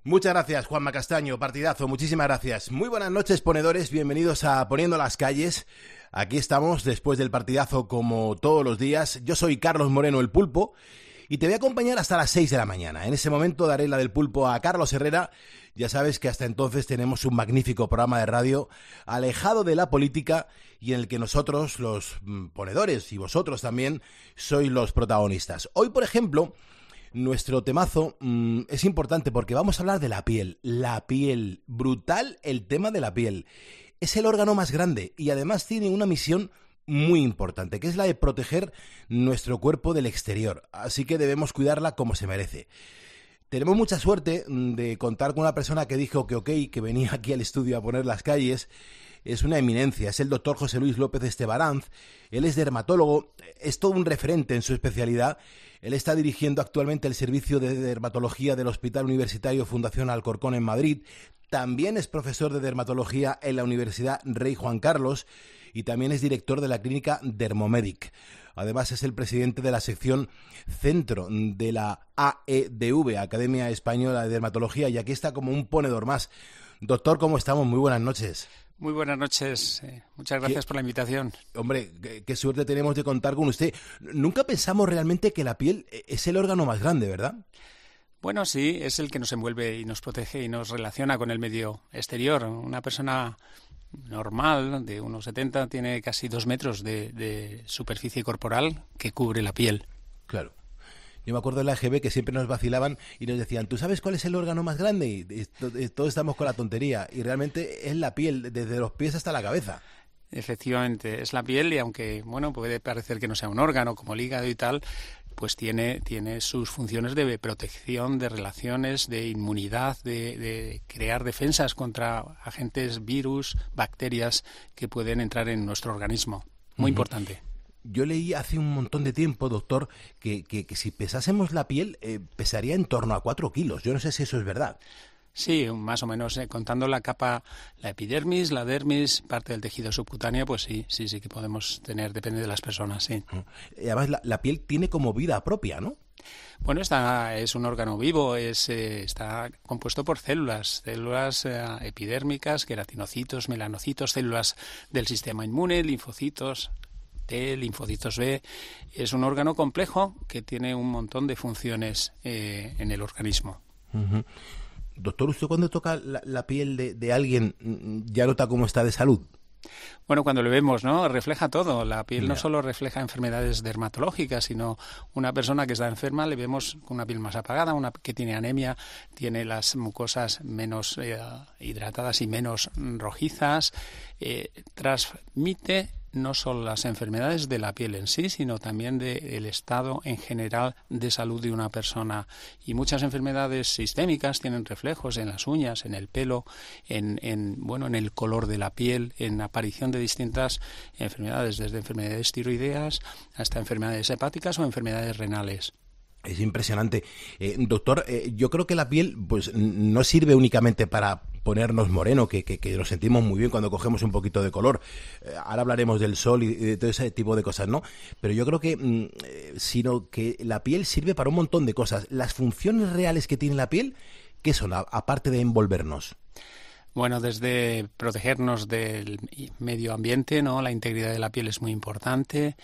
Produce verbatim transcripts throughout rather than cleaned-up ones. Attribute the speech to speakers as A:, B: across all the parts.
A: Muchas gracias, Juanma Castaño, partidazo, muchísimas gracias. Muy buenas noches, ponedores, bienvenidos a Poniendo las Calles. Aquí estamos después del partidazo como todos los días. Yo soy Carlos Moreno, el Pulpo, y te voy a acompañar hasta las seis de la mañana. En ese momento daré la del Pulpo a Carlos Herrera. Ya sabes que hasta entonces tenemos un magnífico programa de radio alejado de la política y en el que nosotros, los ponedores, y vosotros también, sois los protagonistas. Hoy, por ejemplo, nuestro temazo mmm, es importante porque vamos a hablar de la piel. La piel, brutal el tema de la piel. Es el órgano más grande y además tiene una misión muy importante, que es la de proteger nuestro cuerpo del exterior. Así que debemos cuidarla como se merece. Tenemos mucha suerte de contar con una persona que dijo que ok, que venía aquí al estudio a poner las calles. Es una eminencia, es el doctor José Luis López Estebaranz. Él es dermatólogo, es todo un referente en su especialidad. Él está dirigiendo actualmente el servicio de dermatología del Hospital Universitario Fundación Alcorcón en Madrid. También es profesor de dermatología en la Universidad Rey Juan Carlos y también es director de la clínica Dermomedic. Además es el presidente de la sección Centro de la A E D V, Academia Española de Dermatología, y aquí está como un ponedor más. Doctor, ¿cómo estamos? Muy buenas noches.
B: Muy buenas noches. Eh, muchas gracias
A: ¿Qué?
B: por la invitación.
A: Hombre, qué, qué suerte tenemos de contar con usted. Nunca pensamos realmente que la piel es el órgano más grande, ¿verdad?
B: Bueno, sí, es el que nos envuelve y nos protege y nos relaciona con el medio exterior. Una persona normal, de uno setenta, tiene casi dos metros de, de superficie corporal que cubre la piel. Claro.
A: Yo me acuerdo de la A G B que siempre nos vacilaban y nos decían, ¿tú sabes cuál es el órgano más grande? Y todos estamos con la tontería. Y realmente es la piel, desde los pies hasta la cabeza.
B: Efectivamente, es la piel y aunque, bueno, puede parecer que no sea un órgano como el hígado y tal, pues tiene, tiene sus funciones de protección, de relaciones, de inmunidad, de, de crear defensas contra agentes, virus, bacterias que pueden entrar en nuestro organismo. Muy uh-huh. importante.
A: Yo leí hace un montón de tiempo, doctor, que, que, que si pesásemos la piel, eh, pesaría en torno a cuatro kilos. Yo no sé si eso es verdad.
B: Sí, más o menos. Eh, contando la capa, la epidermis, la dermis, parte del tejido subcutáneo, pues sí, sí, sí que podemos tener, depende de las personas, sí.
A: Y además, la, la piel tiene como vida propia, ¿no?
B: Bueno, esta es un órgano vivo, es, eh, está compuesto por células, células eh, epidérmicas, queratinocitos, melanocitos, células del sistema inmune, linfocitos T, linfocitos B. Es un órgano complejo que tiene un montón de funciones eh, en el organismo.
A: Uh-huh. Doctor, ¿usted cuando toca la, la piel de, de alguien ya nota cómo está de salud?
B: Bueno, cuando lo vemos, ¿no? Refleja todo. La piel yeah. no solo refleja enfermedades dermatológicas, sino una persona que está enferma le vemos con una piel más apagada, una que tiene anemia, tiene las mucosas menos eh, hidratadas y menos rojizas, eh, transmite no solo las enfermedades de la piel en sí, sino también del estado en general de salud de una persona. Y muchas enfermedades sistémicas tienen reflejos en las uñas, en el pelo, en, en bueno, en el color de la piel, en aparición de distintas enfermedades, desde enfermedades tiroideas hasta enfermedades hepáticas o enfermedades renales.
A: Es impresionante. Eh, doctor, eh, yo creo que la piel pues no sirve únicamente para ponernos moreno, que, que, que nos sentimos muy bien cuando cogemos un poquito de color. Eh, ahora hablaremos del sol y de todo ese tipo de cosas, ¿no? Pero yo creo que, mm, eh, sino que la piel sirve para un montón de cosas. Las funciones reales que tiene la piel, ¿qué son? A, aparte de envolvernos.
B: Bueno, desde protegernos del medio ambiente, ¿no? La integridad de la piel es muy importante.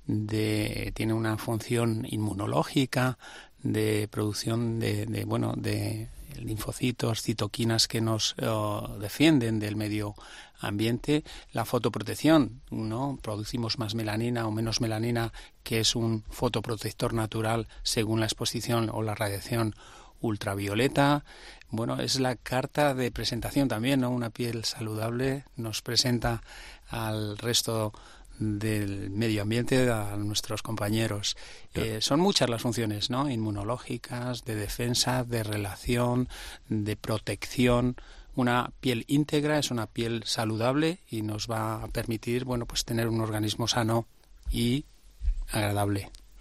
B: De, tiene una función inmunológica, de producción de, de bueno, de linfocitos, citoquinas que nos uh, defienden del medio ambiente. La fotoprotección, ¿no? Producimos más melanina o menos melanina, que es un fotoprotector natural según la exposición o la radiación ultravioleta. Bueno, es la carta de presentación también, ¿no? Una piel saludable nos presenta al resto del medio ambiente, a nuestros compañeros. Eh, son muchas las funciones, ¿no? Inmunológicas, de defensa, de relación, de protección. Una piel íntegra es una piel saludable y nos va a permitir, bueno, pues tener un organismo sano y agradable.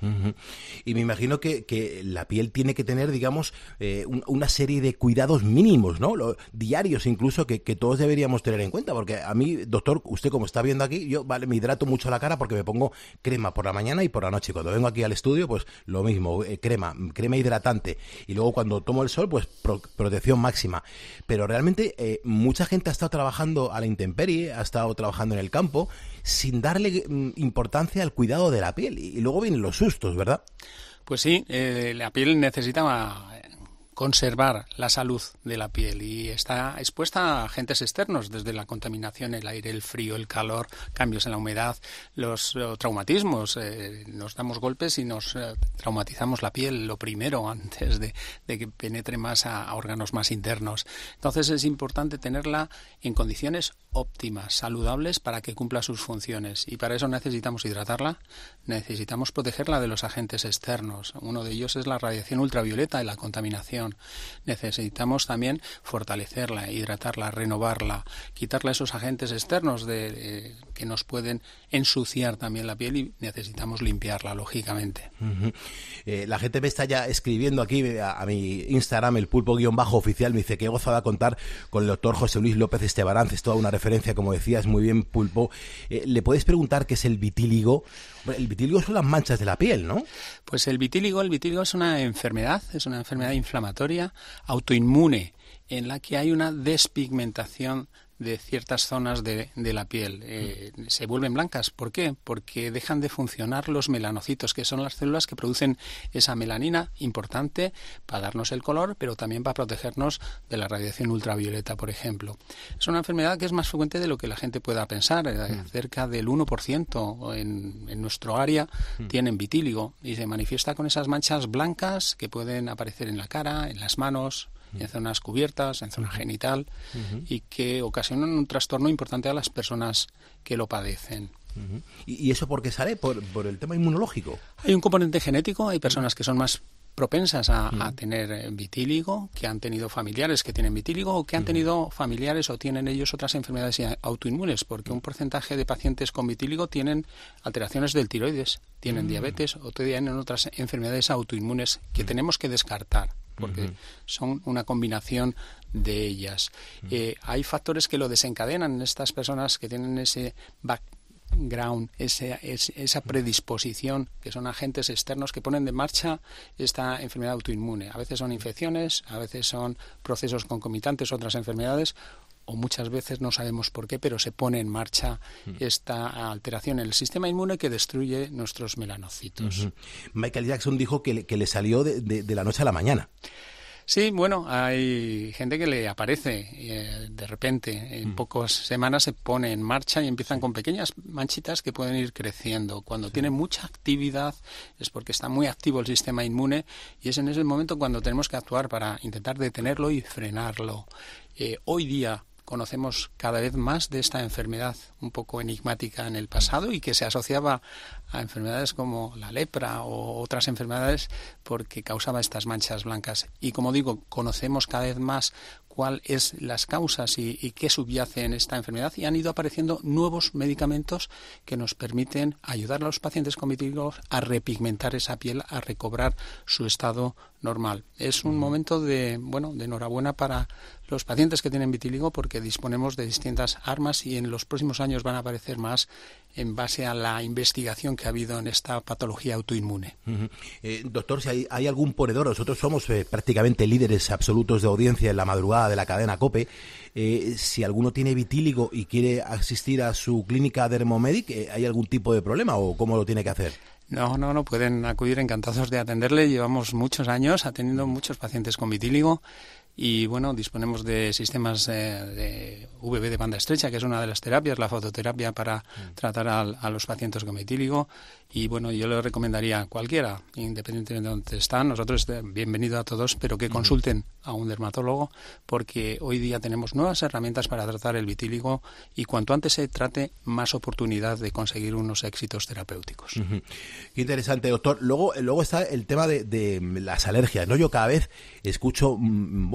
A: Uh-huh. Y me imagino que, que la piel tiene que tener, digamos, eh, un, una serie de cuidados mínimos, ¿no? Lo, diarios incluso, que, que todos deberíamos tener en cuenta, porque a mí, doctor, usted como está viendo aquí, yo vale, me hidrato mucho la cara porque me pongo crema por la mañana y por la noche. Cuando vengo aquí al estudio, pues lo mismo, eh, crema, crema hidratante. Y luego cuando tomo el sol, pues pro, protección máxima. Pero realmente eh, mucha gente ha estado trabajando a la intemperie, ha estado trabajando en el campo, sin darle mm, importancia al cuidado de la piel. Y, y luego vienen los sustos, ¿verdad?
B: Pues sí, eh, la piel necesita conservar la salud de la piel y está expuesta a agentes externos, desde la contaminación, el aire, el frío, el calor, cambios en la humedad, los eh, traumatismos. Eh, nos damos golpes y nos eh, traumatizamos la piel, lo primero, antes de, de que penetre más a, a órganos más internos. Entonces es importante tenerla en condiciones óptimas, saludables, para que cumpla sus funciones. Y para eso necesitamos hidratarla, necesitamos protegerla de los agentes externos. Uno de ellos es la radiación ultravioleta y la contaminación. Necesitamos también fortalecerla, hidratarla, renovarla, quitarle esos agentes externos de, de, que nos pueden ensuciar también la piel, y necesitamos limpiarla, lógicamente.
A: Uh-huh. Eh, la gente me está ya escribiendo aquí a, a mi Instagram, el pulpo-oficial, me dice que he gozado a contar con el doctor José Luis López Estebarán. Es toda una referencia, como decías, muy bien, Pulpo. Eh, ¿Le puedes preguntar qué es el vitíligo? El vitíligo son las manchas de la piel, ¿no?
B: Pues el vitíligo, el vitíligo es una enfermedad, es una enfermedad inflamatoria, autoinmune, en la que hay una despigmentación de ciertas zonas de, de la piel. Eh, se vuelven blancas. ¿Por qué? Porque dejan de funcionar los melanocitos, que son las células que producen esa melanina importante para darnos el color, pero también para protegernos de la radiación ultravioleta, por ejemplo. Es una enfermedad que es más frecuente de lo que la gente pueda pensar. Eh, cerca del uno por ciento en, en nuestro área mm. tienen vitíligo, y se manifiesta con esas manchas blancas que pueden aparecer en la cara, en las manos, en zonas cubiertas, en zona genital, uh-huh. y que ocasionan un trastorno importante a las personas que lo padecen.
A: Uh-huh. ¿Y eso por qué sale? ¿Por, por el tema inmunológico?
B: Hay un componente genético, hay personas que son más propensas a, uh-huh. a tener vitíligo, que han tenido familiares que tienen vitíligo, o que han uh-huh. tenido familiares o tienen ellos otras enfermedades autoinmunes, porque un porcentaje de pacientes con vitíligo tienen alteraciones del tiroides, tienen uh-huh. diabetes o tienen otras enfermedades autoinmunes que uh-huh. tenemos que descartar, porque uh-huh. son una combinación de ellas. Uh-huh. Eh, hay factores que lo desencadenan en estas personas que tienen ese background, ese, ese, esa predisposición, que son agentes externos que ponen de marcha esta enfermedad autoinmune. A veces son infecciones, a veces son procesos concomitantes, otras enfermedades, o muchas veces no sabemos por qué, pero se pone en marcha esta alteración en el sistema inmune que destruye nuestros melanocitos.
A: Uh-huh. Michael Jackson dijo que le, que le salió de, de, de la noche a la mañana.
B: Sí, bueno, hay gente que le aparece eh, de repente, en mm. pocas semanas se pone en marcha y empiezan con pequeñas manchitas que pueden ir creciendo. Cuando sí. tiene mucha actividad es porque está muy activo el sistema inmune, y es en ese momento cuando tenemos que actuar para intentar detenerlo y frenarlo. Eh, hoy día conocemos cada vez más de esta enfermedad un poco enigmática en el pasado y que se asociaba a enfermedades como la lepra o otras enfermedades porque causaba estas manchas blancas. Y como digo, conocemos cada vez más cuáles es las causas y, y qué subyace en esta enfermedad, y han ido apareciendo nuevos medicamentos que nos permiten ayudar a los pacientes con vitíligo a repigmentar esa piel, a recobrar su estado normal. Es un momento de, bueno, de enhorabuena para los pacientes que tienen vitíligo, porque disponemos de distintas armas y en los próximos años van a aparecer más en base a la investigación que ha habido en esta patología autoinmune. Uh-huh.
A: Eh, doctor, si hay, hay algún ponedor, nosotros somos eh, prácticamente líderes absolutos de audiencia en la madrugada de la cadena COPE, eh, si alguno tiene vitíligo y quiere asistir a su clínica Dermomedic, eh, ¿hay algún tipo de problema o cómo lo tiene que hacer?
B: No, no, no, pueden acudir encantados de atenderle. Llevamos muchos años atendiendo muchos pacientes con vitíligo. Y bueno, disponemos de sistemas eh, de V B de banda estrecha, que es una de las terapias, la fototerapia para mm. tratar a, a los pacientes con vitíligo. Y bueno, yo le recomendaría a cualquiera, independientemente de dónde están, nosotros bienvenido a todos, pero que consulten mm. a un dermatólogo, porque hoy día tenemos nuevas herramientas para tratar el vitíligo y cuanto antes se trate, más oportunidad de conseguir unos éxitos terapéuticos.
A: Uh-huh. Qué interesante, doctor. Luego, luego está el tema de, de las alergias, ¿no? Yo cada vez escucho, bueno,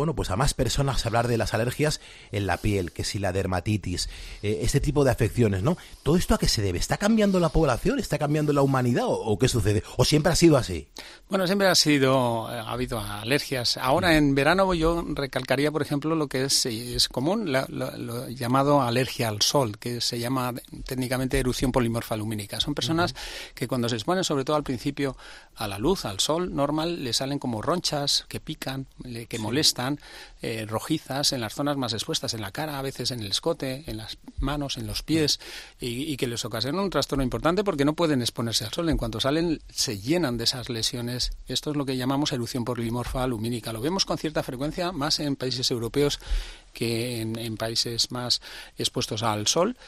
A: bueno, pues a más personas hablar de las alergias en la piel, que si la dermatitis, eh, este tipo de afecciones, ¿no? ¿Todo esto a qué se debe? ¿Está cambiando la población? ¿Está cambiando la humanidad? ¿O, o qué sucede? ¿O siempre ha sido así?
B: Bueno, siempre ha sido, ha habido alergias. Ahora en verano yo recalcaría, por ejemplo, lo que es, es común, la, lo, lo llamado alergia al sol, que se llama técnicamente erupción polimorfa lumínica. Son personas uh-huh. que cuando se exponen, sobre todo al principio, a la luz, al sol normal, le salen como ronchas que pican, que molestan, eh, rojizas en las zonas más expuestas, en la cara, a veces en el escote, en las manos, en los pies, y, y que les ocasiona un trastorno importante porque no pueden exponerse al sol. En cuanto salen, se llenan de esas lesiones. Esto es lo que llamamos erupción polimorfa lumínica. Lo vemos con cierta frecuencia, más en países europeos que en, en países más expuestos al sol.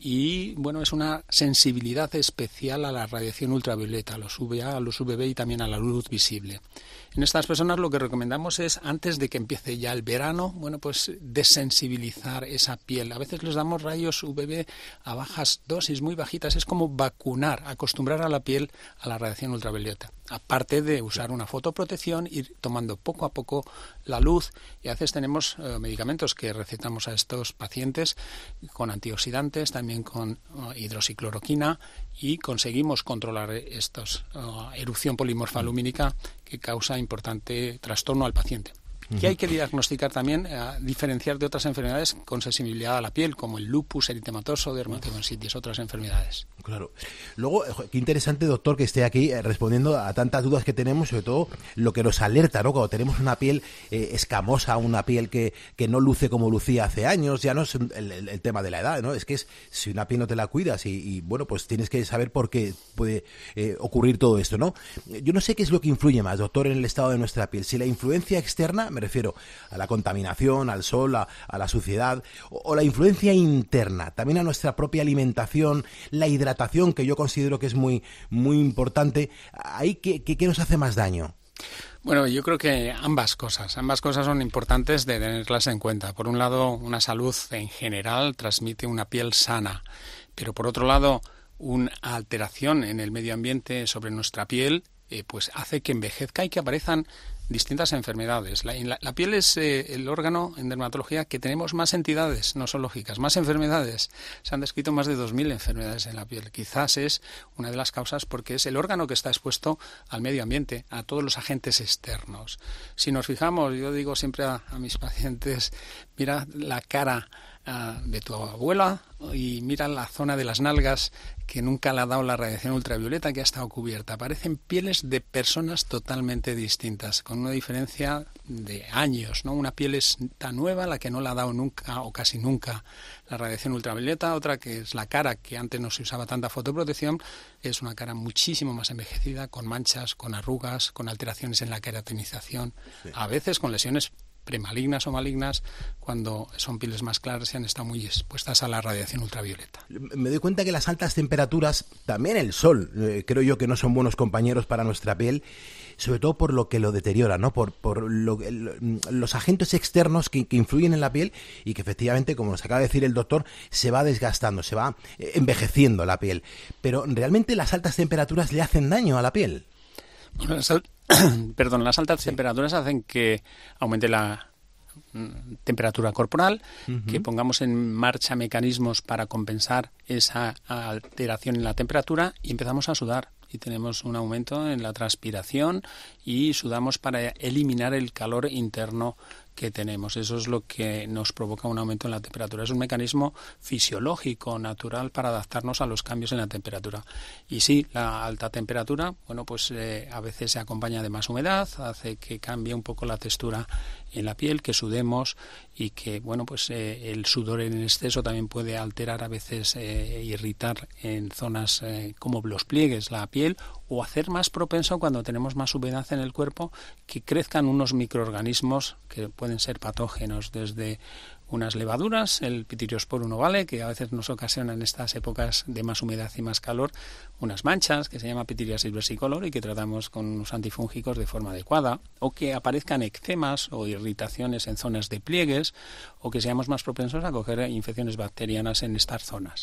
B: Y bueno, es una sensibilidad especial a la radiación ultravioleta, a los U V A, a los U V B y también a la luz visible. En estas personas lo que recomendamos es, antes de que empiece ya el verano, bueno, pues desensibilizar esa piel. A veces les damos rayos U V B a bajas dosis, muy bajitas. Es como vacunar, acostumbrar a la piel a la radiación ultravioleta. Aparte de usar una fotoprotección, ir tomando poco a poco la luz. Y a veces tenemos eh, medicamentos que recetamos a estos pacientes con antioxidantes, también con uh, hidroxicloroquina, y conseguimos controlar esta uh, erupción polimorfa lumínica que causa importante trastorno al paciente. Uh-huh. Que hay que diagnosticar también, eh, diferenciar de otras enfermedades con sensibilidad a la piel, como el lupus eritematoso, dermatomiositis, otras enfermedades.
A: Claro. Luego, qué interesante, doctor, que esté aquí eh, respondiendo a tantas dudas que tenemos, sobre todo lo que nos alerta, ¿no? Cuando tenemos una piel eh, escamosa, una piel que, que no luce como lucía hace años, ya no es el, el, el tema de la edad, ¿no? Es que es si una piel no te la cuidas y, y bueno, pues tienes que saber por qué puede eh, ocurrir todo esto, ¿no? Yo no sé qué es lo que influye más, doctor, en el estado de nuestra piel. Si la influencia externa, me refiero a la contaminación, al sol, a, a la suciedad, o, o la influencia interna, también a nuestra propia alimentación, la hidratación, que yo considero que es muy, muy importante. ¿Ahí qué, qué, qué nos hace más daño?
B: Bueno, yo creo que ambas cosas, ambas cosas son importantes de tenerlas en cuenta. Por un lado, una salud en general transmite una piel sana, pero por otro lado, una alteración en el medio ambiente sobre nuestra piel eh, pues hace que envejezca y que aparezcan distintas enfermedades. La, la, la piel es eh, el órgano en dermatología que tenemos más entidades nosológicas, más enfermedades. Se han descrito más de dos mil enfermedades en la piel. Quizás es una de las causas porque es el órgano que está expuesto al medio ambiente, a todos los agentes externos. Si nos fijamos, yo digo siempre a, a mis pacientes, mira la cara uh, de tu abuela y mira la zona de las nalgas que nunca le ha dado la radiación ultravioleta, que ha estado cubierta. Parecen pieles de personas totalmente distintas, con una diferencia de años, ¿no? Una piel es tan nueva, la que no la ha dado nunca o casi nunca la radiación ultravioleta, otra que es la cara, que antes no se usaba tanta fotoprotección, es una cara muchísimo más envejecida, con manchas, con arrugas, con alteraciones en la queratinización, sí. A veces con lesiones premalignas o malignas, cuando son pieles más claras y han estado muy expuestas a la radiación ultravioleta.
A: Me doy cuenta que las altas temperaturas, también el sol, eh, creo yo que no son buenos compañeros para nuestra piel, sobre todo por lo que lo deteriora, ¿no? Por, por lo, el, los agentes externos que, que influyen en la piel y que efectivamente, como nos acaba de decir el doctor, se va desgastando, se va envejeciendo la piel. Pero ¿realmente las altas temperaturas le hacen daño a la piel?
B: Bueno, las, al... Perdón, las altas sí. temperaturas hacen que aumente la temperatura corporal, uh-huh. que pongamos en marcha mecanismos para compensar esa alteración en la temperatura y empezamos a sudar. Y tenemos un aumento en la transpiración y sudamos para eliminar el calor interno que tenemos. Eso es lo que nos provoca un aumento en la temperatura. Es un mecanismo fisiológico, natural, para adaptarnos a los cambios en la temperatura. Y sí, la alta temperatura, bueno, pues eh, a veces se acompaña de más humedad, hace que cambie un poco la textura en la piel, que sudemos y que, bueno, pues eh, el sudor en exceso también puede alterar, a veces eh, irritar en zonas eh, como los pliegues, la piel, o hacer más propenso cuando tenemos más humedad en el cuerpo que crezcan unos microorganismos que pueden ser patógenos, desde unas levaduras, el Pityrosporum ovale, que a veces nos ocasiona en estas épocas de más humedad y más calor, unas manchas que se llama Pityriasis versicolor y que tratamos con unos antifúngicos de forma adecuada, o que aparezcan eczemas o irritaciones en zonas de pliegues, o que seamos más propensos a coger infecciones bacterianas en estas zonas.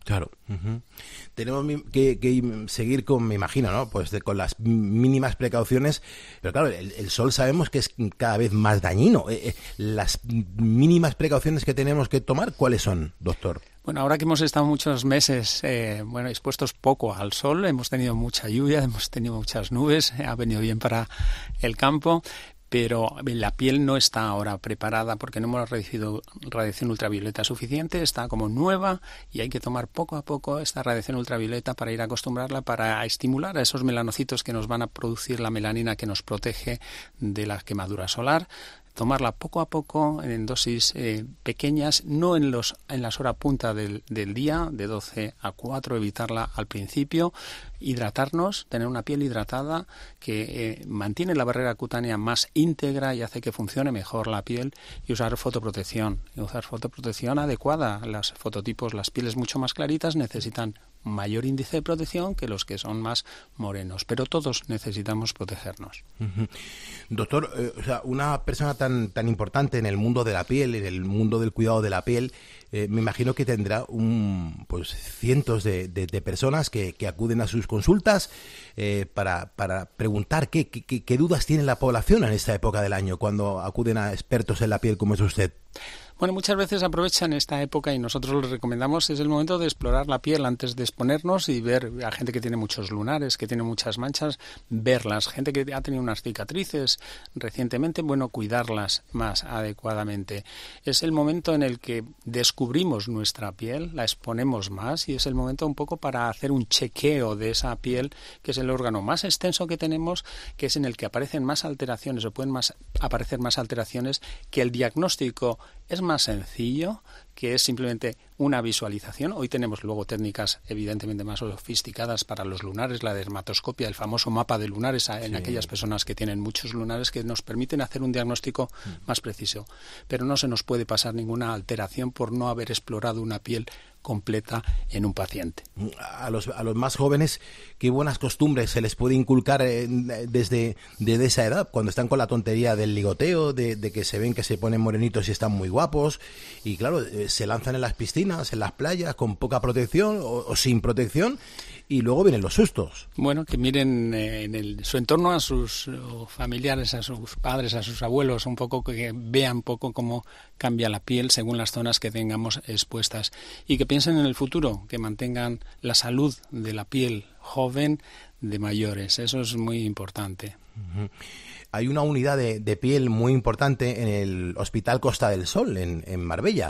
A: Claro. Uh-huh. Tenemos que, que seguir con, me imagino, ¿no? Pues de, con las mínimas precauciones, pero claro, el, el sol sabemos que es cada vez más dañino. Eh, eh, las mínimas precauciones que tenemos que tomar, ¿cuáles son, doctor?
B: Bueno, ahora que hemos estado muchos meses eh, bueno, expuestos poco al sol, hemos tenido mucha lluvia, hemos tenido muchas nubes, ha venido bien para el campo, pero la piel no está ahora preparada porque no hemos recibido radiación ultravioleta suficiente, está como nueva y hay que tomar poco a poco esta radiación ultravioleta para ir a acostumbrarla, para estimular a esos melanocitos que nos van a producir la melanina que nos protege de la quemadura solar. Tomarla poco a poco en dosis eh, pequeñas, no en los en las horas punta del, del día, de doce a cuatro, evitarla al principio, hidratarnos, tener una piel hidratada que eh, mantiene la barrera cutánea más íntegra y hace que funcione mejor la piel, y usar fotoprotección, y usar fotoprotección adecuada. Los fototipos, las pieles mucho más claritas necesitan mayor índice de protección que los que son más morenos, pero todos necesitamos protegernos.
A: Uh-huh. Doctor, eh, o sea, una persona tan tan importante en el mundo de la piel, en el mundo del cuidado de la piel, eh, me imagino que tendrá un pues cientos de, de, de personas que, que acuden a sus consultas eh, para, para preguntar qué, qué, qué dudas tiene la población en esta época del año, cuando acuden a expertos en la piel como es usted.
B: Bueno, muchas veces aprovechan esta época y nosotros les recomendamos, es el momento de explorar la piel antes de exponernos y ver a gente que tiene muchos lunares, que tiene muchas manchas, verlas, gente que ha tenido unas cicatrices recientemente, bueno, cuidarlas más adecuadamente. Es el momento en el que descubrimos nuestra piel, la exponemos más y es el momento un poco para hacer un chequeo de esa piel, que es el órgano más extenso que tenemos, que es en el que aparecen más alteraciones o pueden más, aparecer más alteraciones, que el diagnóstico es más sencillo, que es simplemente una visualización. Hoy tenemos luego técnicas evidentemente más sofisticadas para los lunares, la dermatoscopia, el famoso mapa de lunares en sí. Aquellas personas que tienen muchos lunares, que nos permiten hacer un diagnóstico mm. más preciso. Pero no se nos puede pasar ninguna alteración por no haber explorado una piel completa en un paciente.
A: A los, a los más jóvenes, ¿qué buenas costumbres se les puede inculcar eh, desde, desde esa edad? Cuando están con la tontería del ligoteo, de, de que se ven que se ponen morenitos y están muy guapos, y claro, eh, se lanzan en las piscinas, en las playas, con poca protección o, o sin protección, y luego vienen los sustos.
B: Bueno, que miren eh, en el, su entorno a sus uh, familiares, a sus padres, a sus abuelos, un poco que vean un poco cómo cambia la piel según las zonas que tengamos expuestas, y que piensen en el futuro, que mantengan la salud de la piel joven de mayores. Eso es muy importante.
A: Uh-huh. Hay una unidad de, de piel muy importante en el Hospital Costa del Sol, en, en Marbella.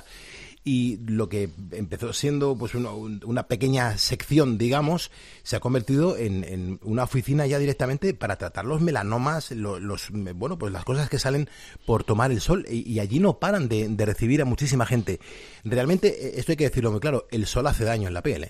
A: Y lo que empezó siendo pues una, una pequeña sección, digamos, se ha convertido en, en una oficina ya directamente para tratar los melanomas, los, los bueno, pues las cosas que salen por tomar el sol, y, y allí no paran de, de recibir a muchísima gente. Realmente, esto hay que decirlo muy claro, el sol hace daño en la piel, ¿eh?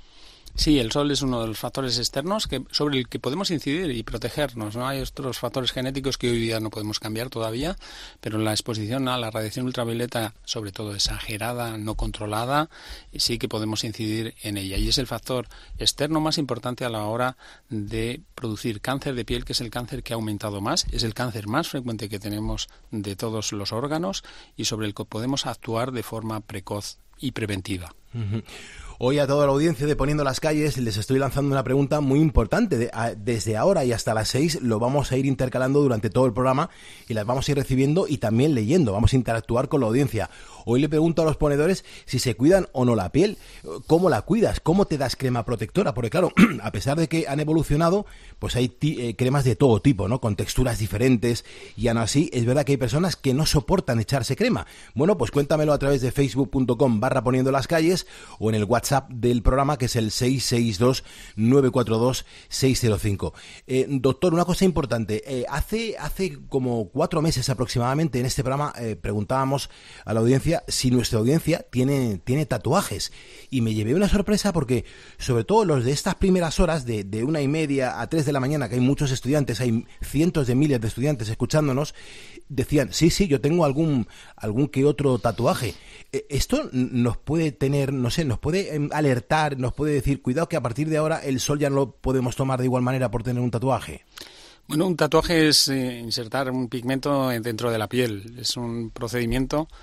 B: Sí, el sol es uno de los factores externos que, sobre el que podemos incidir y protegernos, ¿no? Hay otros factores genéticos que hoy día no podemos cambiar todavía, pero la exposición a la radiación ultravioleta, sobre todo exagerada, no controlada, sí que podemos incidir en ella. Y es el factor externo más importante a la hora de producir cáncer de piel, que es el cáncer que ha aumentado más, es el cáncer más frecuente que tenemos de todos los órganos y sobre el que podemos actuar de forma precoz y preventiva.
A: Uh-huh. Hoy a toda la audiencia de Poniendo las Calles les estoy lanzando una pregunta muy importante. De, a, desde ahora y hasta las seis lo vamos a ir intercalando durante todo el programa y las vamos a ir recibiendo y también leyendo. Vamos a interactuar con la audiencia. Hoy le pregunto a los ponedores si se cuidan o no la piel, cómo la cuidas, cómo te das crema protectora, porque claro, a pesar de que han evolucionado, pues hay ti, eh, cremas de todo tipo, ¿no? Con texturas diferentes, y aún así es verdad que hay personas que no soportan echarse crema. Bueno, pues cuéntamelo a través de facebook punto com barra Poniendo las Calles o en el WhatsApp del programa, que es el seis seis dos nueve cuatro dos seis cero cinco. Eh, doctor, una cosa importante, eh, hace, hace como cuatro meses aproximadamente en este programa eh, preguntábamos a la audiencia si nuestra audiencia tiene, tiene tatuajes, y me llevé una sorpresa porque sobre todo los de estas primeras horas de, de una y media a tres de la mañana, que hay muchos estudiantes, hay cientos de miles de estudiantes escuchándonos, decían, sí, sí, yo tengo algún, algún que otro tatuaje. Esto nos puede tener, no sé, nos puede alertar, nos puede decir, cuidado que a partir de ahora el sol ya no lo podemos tomar de igual manera por tener un tatuaje.
B: Bueno, un tatuaje es eh, insertar un pigmento dentro de la piel. Es un procedimiento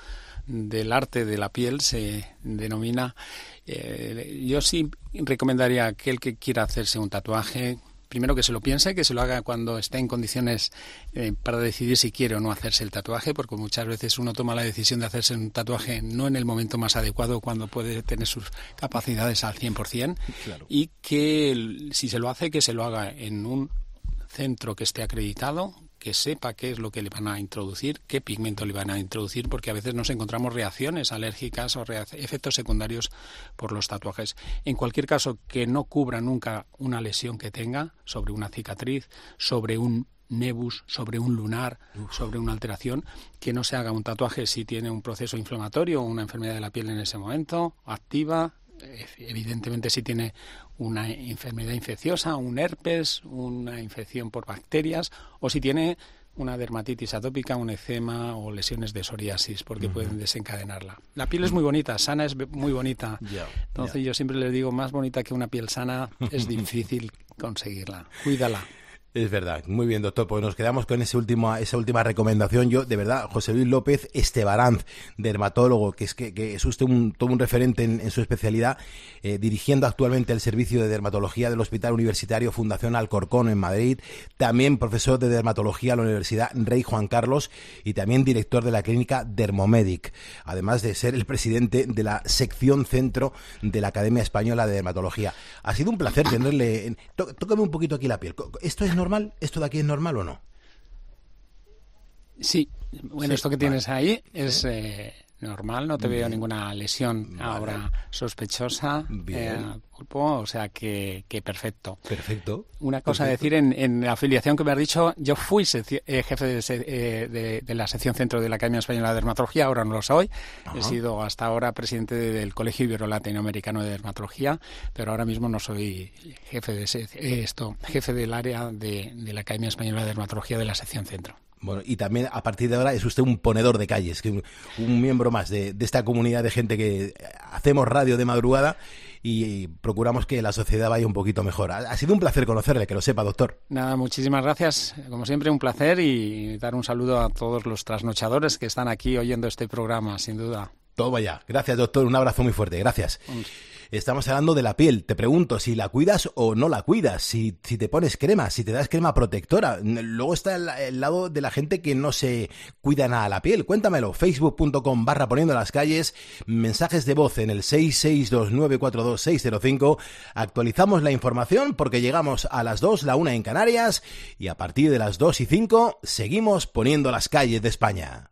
B: del arte de la piel se denomina. Eh, yo sí recomendaría a aquel que quiera hacerse un tatuaje, primero que se lo piense, que se lo haga cuando esté en condiciones eh, para decidir si quiere o no hacerse el tatuaje, porque muchas veces uno toma la decisión de hacerse un tatuaje no en el momento más adecuado, cuando puede tener sus capacidades al cien por ciento, claro. Y que si se lo hace, que se lo haga en un centro que esté acreditado, que sepa qué es lo que le van a introducir, qué pigmento le van a introducir, porque a veces nos encontramos reacciones alérgicas o reac- efectos secundarios por los tatuajes. En cualquier caso, que no cubra nunca una lesión que tenga sobre una cicatriz, sobre un nebus, sobre un lunar, Uf. sobre una alteración, que no se haga un tatuaje si tiene un proceso inflamatorio o una enfermedad de la piel en ese momento, activa. Evidentemente si tiene una enfermedad infecciosa, un herpes, una infección por bacterias, o si tiene una dermatitis atópica, un eczema o lesiones de psoriasis, porque uh-huh. pueden desencadenarla. La piel es muy bonita, sana es muy bonita. Yeah, Entonces yeah. yo siempre les digo, más bonita que una piel sana es difícil conseguirla. Cuídala.
A: Es verdad, muy bien, doctor, pues nos quedamos con ese último, esa última recomendación. Yo, de verdad, José Luis López Estebaranz, dermatólogo, que es que, que es usted un, todo un referente en, en su especialidad, eh, dirigiendo actualmente el servicio de dermatología del Hospital Universitario Fundación Alcorcón en Madrid, también profesor de dermatología en la Universidad Rey Juan Carlos y también director de la clínica Dermomedic, además de ser el presidente de la sección centro de la Academia Española de Dermatología. Ha sido un placer tenerle. Tó, tócame un poquito aquí la piel. ¿Esto es normal? ¿Esto de aquí es normal o no?
B: Sí, bueno, sí, esto que vale. tienes ahí es eh, normal, no te Bien. veo ninguna lesión vale. ahora sospechosa, eh, pulpo, o sea que, que perfecto.
A: Perfecto.
B: Una cosa
A: perfecto.
B: a decir, en, en la afiliación que me has dicho, yo fui seci- eh, jefe de, eh, de, de la sección centro de la Academia Española de Dermatología, ahora no lo soy. Ajá. He sido hasta ahora presidente del Colegio Ibero-Latinoamericano de Dermatología, pero ahora mismo no soy jefe de eh, esto, jefe del área de, de la Academia Española de Dermatología de la sección centro.
A: Bueno, y también a partir de ahora es usted un ponedor de calles, que un, un miembro más de, de esta comunidad de gente que hacemos radio de madrugada y, y procuramos que la sociedad vaya un poquito mejor. Ha, ha sido un placer conocerle, que lo sepa, doctor.
B: Nada, muchísimas gracias. Como siempre, un placer y dar un saludo a todos los trasnochadores que están aquí oyendo este programa, sin duda.
A: Todo vaya. Gracias, doctor. Un abrazo muy fuerte. Gracias. Mm. Estamos hablando de la piel. Te pregunto si la cuidas o no la cuidas, si, si te pones crema, si te das crema protectora. Luego está el, el lado de la gente que no se cuida nada la piel. Cuéntamelo. Facebook.com barra poniendo las calles. Mensajes de voz en el seis seis dos nueve cuatro dos seis cero cinco. Actualizamos la información porque llegamos a las dos, la una en Canarias, y a partir de las dos y cinco seguimos poniendo las calles de España.